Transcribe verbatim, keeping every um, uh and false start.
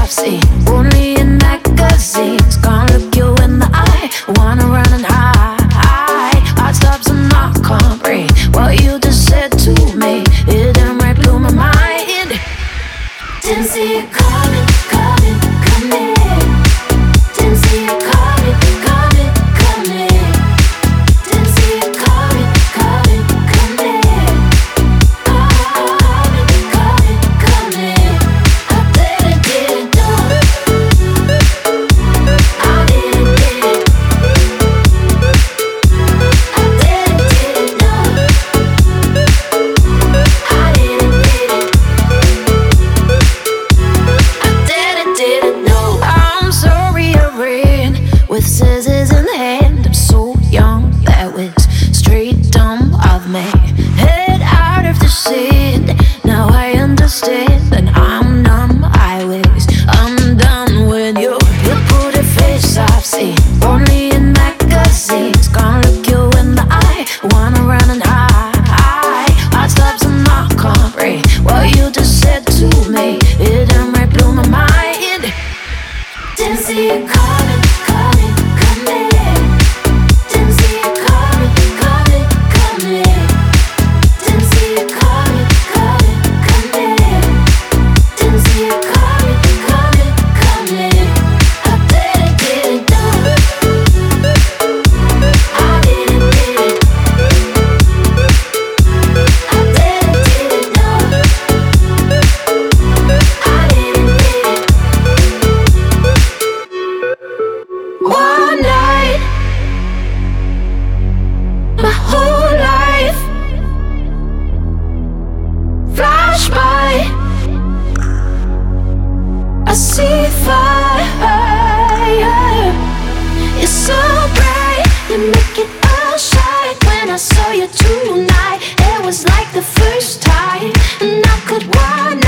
I've seen only in magazines. Can't look you in the eye, wanna run and hide. Heart stops and I can't breathe. What you just said to me, it damn right blew my mind. Didn't see it coming, coming, coming. Didn't see it coming, coming, coming. Didn't see it coming, coming, coming. Coming, coming, coming. I didn't, didn't know. I didn't, didn't. I didn't, didn't know. I didn't, didn't. I didn't, didn't know. I'm sorry I ran with scissors in hand. I'm so young, that was straight dumb of me. Head out of the sand, now I understand. And I'm numb, I was undone when you You put a face I've seen only in magazines. Can't look you in the eye, wanna run and hide. Heart stops and I can't breathe. What you just said to me, it damn right blew my mind. Didn't see it coming, coming, coming. Didn't see it coming, coming, coming. Didn't see it coming, coming, coming. Didn't see it coming, coming, coming. I didn't, didn't know. I didn't, didn't. I didn't, didn't know. I didn't, didn't. One night, my whole life flash by. I see fire. You're so bright, you make it all shine. When I saw you tonight, it was like the first time, and I could run